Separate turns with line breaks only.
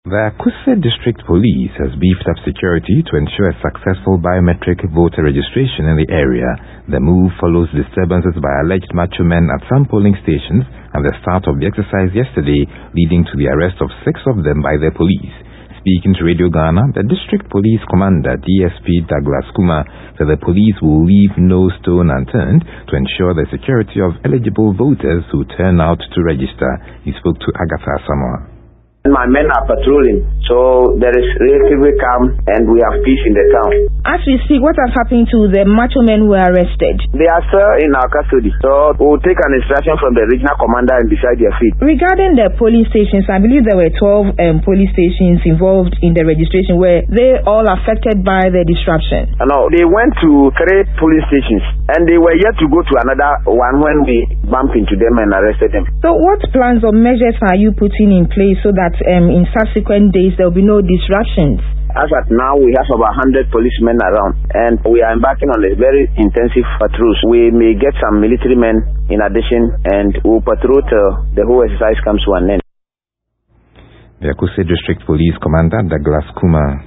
The Akuse District Police has beefed up security to ensure a successful biometric voter registration in the area. The move follows disturbances by alleged macho men at some polling stations and the start of the exercise yesterday, leading to the arrest of 6 of them by the police. Speaking to Radio Ghana, the District Police Commander DSP Douglas Kuma said the police will leave no stone unturned to ensure the security of eligible voters who turn out to register. He spoke to Agatha Samoa.
My men are patrolling, so there is relatively calm and we have peace in the town.
As we speak, what has happened to the macho men who were arrested?
They are still in our custody, so we'll take an instruction from the regional commander and decide their fate.
Regarding the polling stations, I believe there were 12 polling stations involved in the registration. Were they all affected by the disruption?
No, they went to 3 polling stations and they were yet to go to another one when we bumped into them and arrested them.
So what plans or measures are you putting in place so that in subsequent days there will be no disruptions?
As at now, we have about 100 policemen around and we are embarking on a very intensive patrols. We may get some military men in addition and we'll patrol till the whole exercise comes to an end.
The Akuse District Police Commander Douglas Kuma.